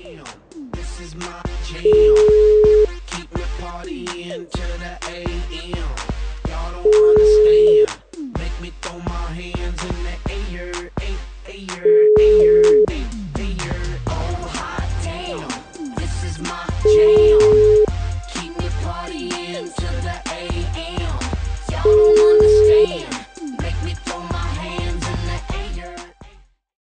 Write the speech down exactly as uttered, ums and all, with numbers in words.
Damn, this is my jam. Keep me partying to the A M.